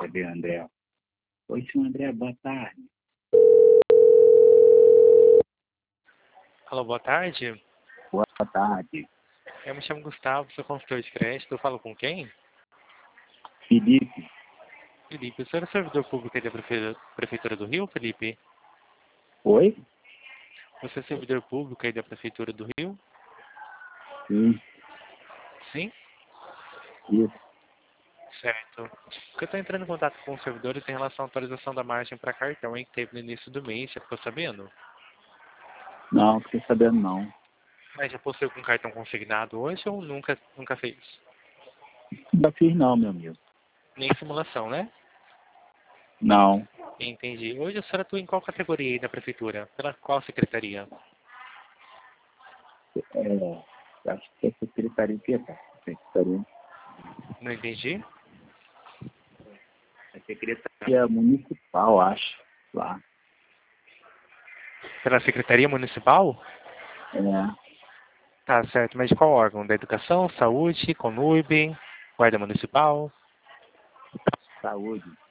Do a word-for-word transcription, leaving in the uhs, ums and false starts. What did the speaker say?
Cadê André? Oi, senhor André, boa tarde. Alô, boa tarde. Boa tarde. Eu me chamo Gustavo, sou consultor de crédito. Eu falo com quem? Felipe. Felipe, o senhor é servidor público aí da Prefe- Prefeitura do Rio, Felipe? Oi? Você é servidor público aí da Prefeitura do Rio? Sim, Sim? isso. Certo. Porque eu estou entrando em contato com os servidores em relação à atualização da margem para cartão aí que teve no início do mês. Já ficou sabendo? Não, não fiquei sabendo não. Mas já possuiu com cartão consignado hoje ou nunca, nunca fez? Não fiz não, meu amigo. Nem simulação, né? Não. Entendi. Hoje a senhora atua em qual categoria aí da Prefeitura? Pela qual secretaria? É, acho que é secretaria o quê, cara? Secretaria. Não entendi. É secretaria municipal, acho. Lá. Pela Secretaria Municipal? É. Tá certo, mas de qual órgão? Da Educação, Saúde, Conurb, Guarda Municipal? Saúde.